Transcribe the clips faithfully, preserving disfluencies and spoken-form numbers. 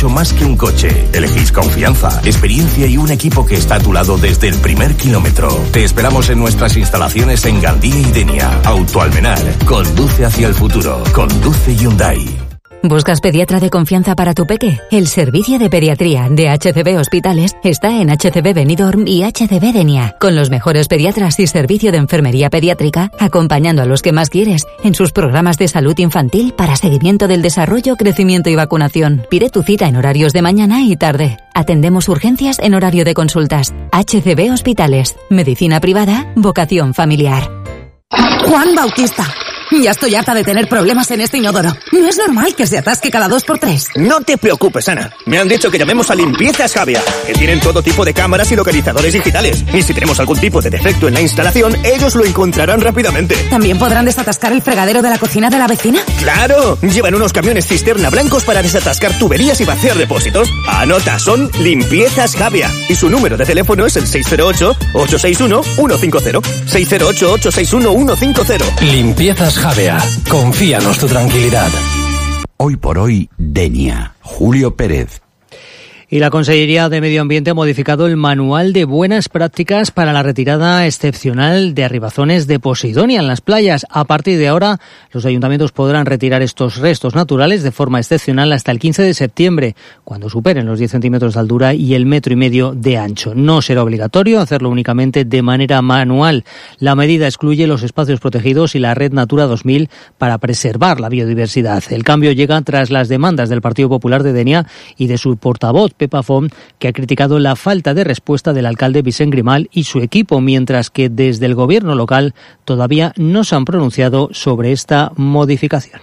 mucho más que un coche. Elegís confianza, experiencia y un equipo que está a tu lado desde el primer kilómetro. Te esperamos en nuestras instalaciones en Gandía y Denia. Autoalmenar. Conduce hacia el futuro. Conduce Hyundai. ¿Buscas pediatra de confianza para tu peque? El servicio de pediatría de H C B Hospitales está en H C B Benidorm y H C B Denia, con los mejores pediatras y servicio de enfermería pediátrica, acompañando a los que más quieres en sus programas de salud infantil para seguimiento del desarrollo, crecimiento y vacunación. Pide tu cita en horarios de mañana y tarde. Atendemos urgencias en horario de consultas. H C B Hospitales. Medicina privada, vocación familiar. Juan Bautista. Ya estoy harta de tener problemas en este inodoro. No es normal que se atasque cada dos por tres. No te preocupes, Ana. Me han dicho que llamemos a Limpiezas Javia, que tienen todo tipo de cámaras y localizadores digitales. Y si tenemos algún tipo de defecto en la instalación, ellos lo encontrarán rápidamente. ¿También podrán desatascar el fregadero de la cocina de la vecina? ¡Claro! Llevan unos camiones cisterna blancos para desatascar tuberías y vaciar depósitos. Anota, son Limpiezas Javia. Y su número de teléfono es el seis cero ocho, ocho seis uno, uno cinco cero. seis cero ocho, ocho seis uno, uno cinco cero. Limpiezas Javea. Confíanos tu tranquilidad. Hoy por hoy, Denia. Julio Pérez. Y la Consellería de Medio Ambiente ha modificado el Manual de Buenas Prácticas para la retirada excepcional de arribazones de posidonia en las playas. A partir de ahora, los ayuntamientos podrán retirar estos restos naturales de forma excepcional hasta el quince de septiembre, cuando superen los diez centímetros de altura y el metro y medio de ancho. No será obligatorio hacerlo únicamente de manera manual. La medida excluye los espacios protegidos y la Red Natura dos mil para preservar la biodiversidad. El cambio llega tras las demandas del Partido Popular de Denia y de su portavoz, Pepa Font, que ha criticado la falta de respuesta del alcalde Vicent Grimal y su equipo, mientras que desde el gobierno local todavía no se han pronunciado sobre esta modificación.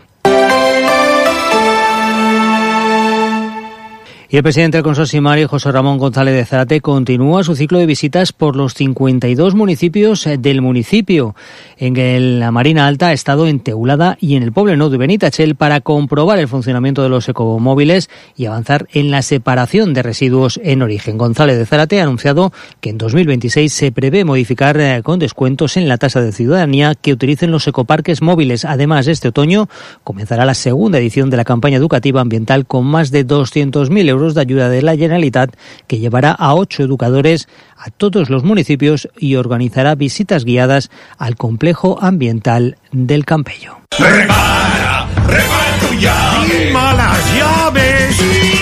Y el presidente del Consorcio Mari, José Ramón González de Zárate, continúa su ciclo de visitas por los cincuenta y dos municipios del municipio. En la Marina Alta ha estado en Teulada y en el Poblenou de Benitachell para comprobar el funcionamiento de los ecomóviles y avanzar en la separación de residuos en origen. González de Zárate ha anunciado que en dos mil veintiséis se prevé modificar eh, con descuentos en la tasa de ciudadanía que utilicen los ecoparques móviles. Además, este otoño comenzará la segunda edición de la campaña educativa ambiental con más de doscientos mil euros de ayuda de la Generalitat, que llevará a ocho educadores a todos los municipios y organizará visitas guiadas al complejo ambiental del Campello. Repara, repara tu llave. ¡Lima las llaves!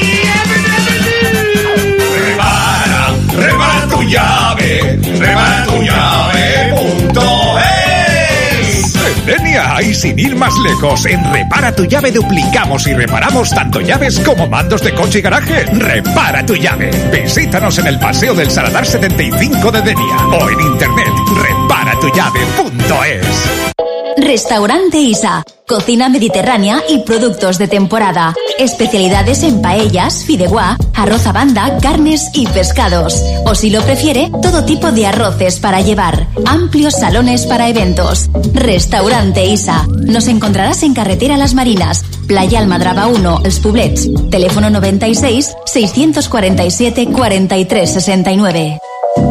Repara, repara tu llave. Repara tu llave. Punto es. En Denia y sin ir más lejos, en Repara tu Llave duplicamos y reparamos tanto llaves como mandos de coche y garaje. Repara tu llave. Visítanos en el Paseo del Saladar setenta y cinco de Denia o en internet repara tu llave punto es. Restaurante Isa, cocina mediterránea y productos de temporada. Especialidades en paellas, fideuá, arroz a banda, carnes y pescados. O si lo prefiere, todo tipo de arroces para llevar. Amplios salones para eventos. Restaurante Isa. Nos encontrarás en Carretera Las Marinas, Playa Almadraba uno, Els Poblets. Teléfono noventa y seis, seiscientos cuarenta y siete, cuarenta y tres sesenta y nueve.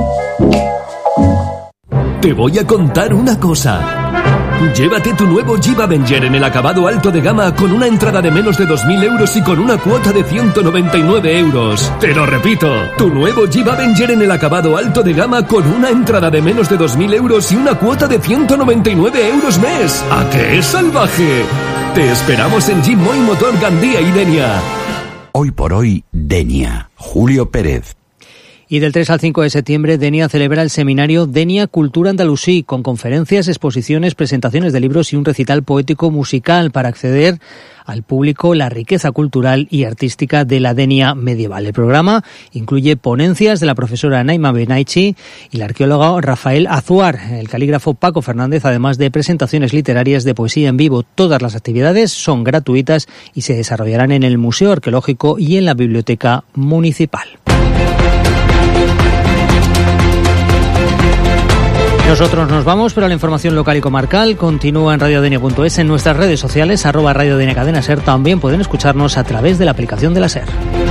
Te voy a contar una cosa. Llévate tu nuevo Jeep Avenger en el acabado alto de gama con una entrada de menos de dos mil euros y con una cuota de ciento noventa y nueve euros. Te lo repito, tu nuevo Jeep Avenger en el acabado alto de gama con una entrada de menos de dos mil euros y una cuota de ciento noventa y nueve euros mes. ¿A qué es salvaje? Te esperamos en Jeep Moy Motor Gandía y Denia. Hoy por hoy, Denia. Julio Pérez. Y del tres al cinco de septiembre, Denia celebra el seminario Denia Cultura Andalusí, con conferencias, exposiciones, presentaciones de libros y un recital poético musical para acceder al público la riqueza cultural y artística de la Denia medieval. El programa incluye ponencias de la profesora Naima Benaichi y el arqueólogo Rafael Azuar, el calígrafo Paco Fernández, además de presentaciones literarias de poesía en vivo. Todas las actividades son gratuitas y se desarrollarán en el Museo Arqueológico y en la Biblioteca Municipal. Nosotros nos vamos, pero la información local y comarcal continúa en radio denia punto es, en nuestras redes sociales, arroba Radio Denia Cadena Ser. También pueden escucharnos a través de la aplicación de la SER.